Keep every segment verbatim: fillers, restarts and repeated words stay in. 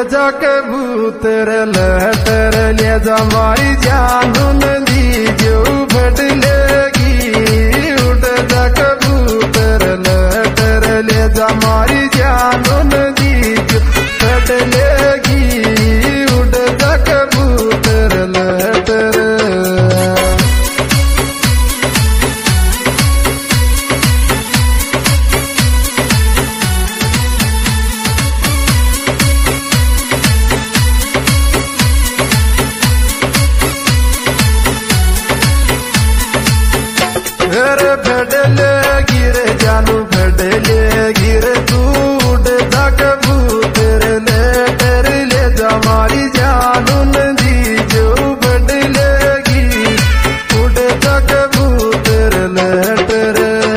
जा कबूतर लटर ले जा मारी जानून दी जो फट लेगी उड़ जा कबूतर लटर ले जा मारी जानून दी जो फट लेगी उड़ जा कबूतर लटर। अरे फटले गिरे जानू फटले गिरे तू उड़ जा कबूतर लेटर ले जा मारी जानू नदी जो फटलेगी उड़ जा कबूतर लेटर।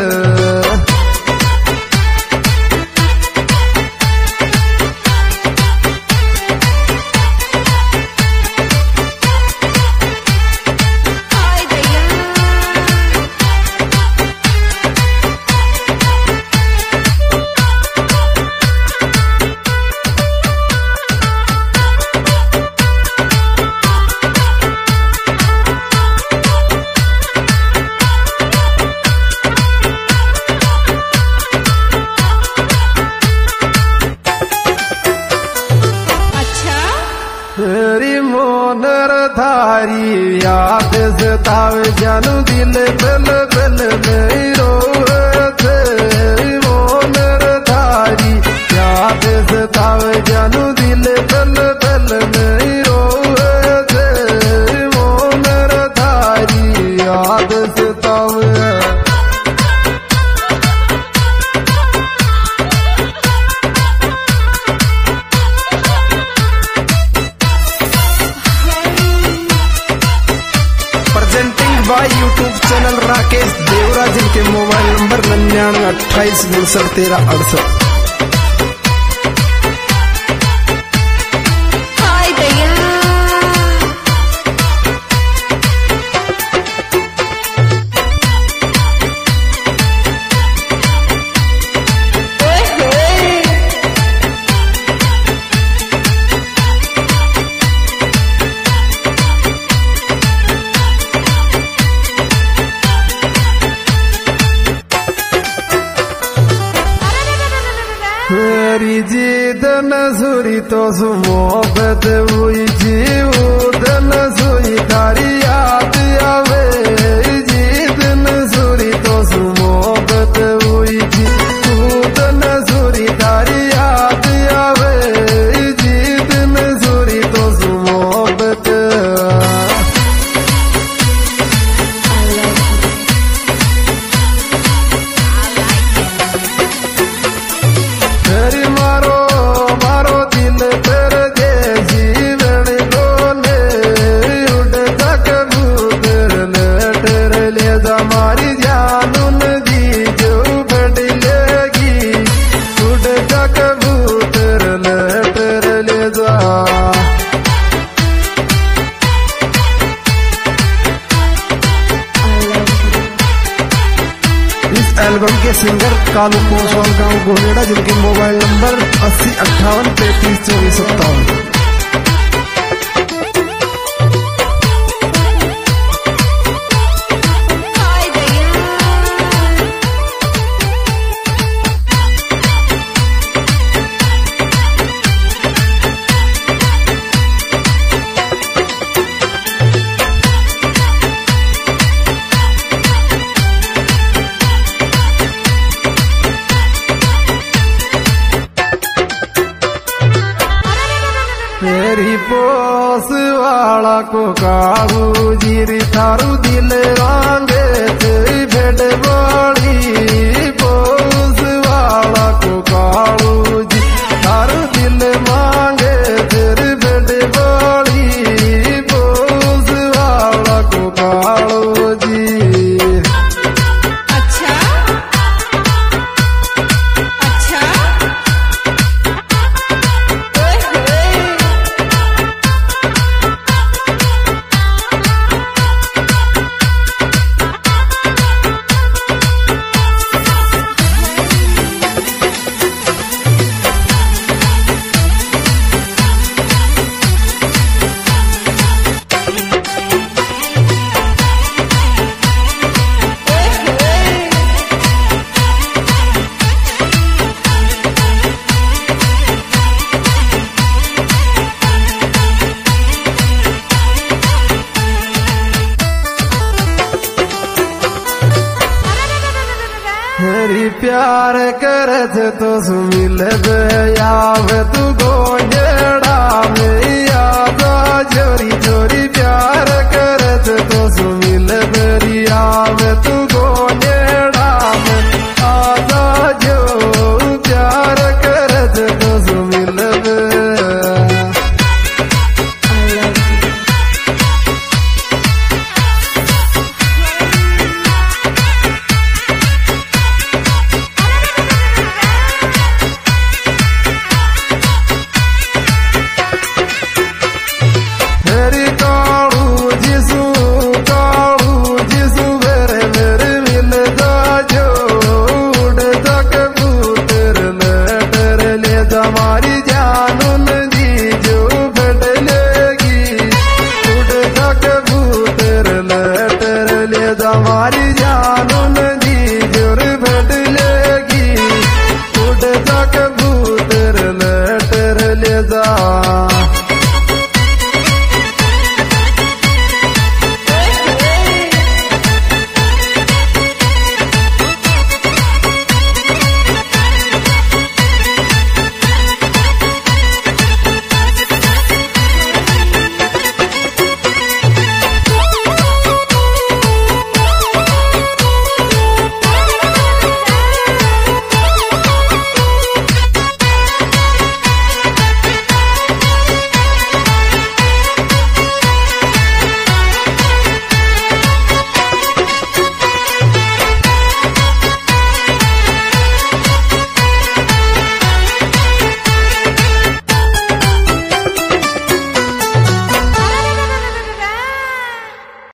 तेरी मोनर धारी याद सतावे जानू दिल बल बल में रोए तेरी मोनर धारी याद सतावे जानू दिल बल बल में रोए तेरी मोनर धारी याद सतावे। By YouTube channel Rakesh Devraj के मोबाइल नंबर निन्यानवे अट्ठाईस उनसठ तेरह अड़सठ। मेरी जीद नजूरी तो मोहब्बत हुई जीवद नजूरी तारी याद आवे जीद नजूरी तो मोहब्बत हुई जीवद नजूरी तारी याद आवे जीद नजूरी तो मोहब्बत। मारो मारो दिल तेरे जैसी बड़ बोले उड़ जा कबूतर लेटर ले जा मारी जानू नदी जो फट लेगी उड़ जा कबूतर लेटर ले जा। इस एल्बम के सिंगर कालू कोसवाल गांव गोनेड़ा जिनके मोबाइल नंबर अस्सी अट्ठावन पैंतीस चौबीस सत्तावन। तेरी पोस वाला को काबू जीरी थारू दिल वांगे तेरी भेड़ बड़ी पोस वाला को काबू जी थारू दिल मांगे तेरी भेड़ बड़ी पोस वाला को काबू जी। अच्छा अच्छा छोरी प्यार करत तो सुमिल याव तू गोंडेड़ा में यादा छोरी छोरी प्यार करत तो सुमिल याव तू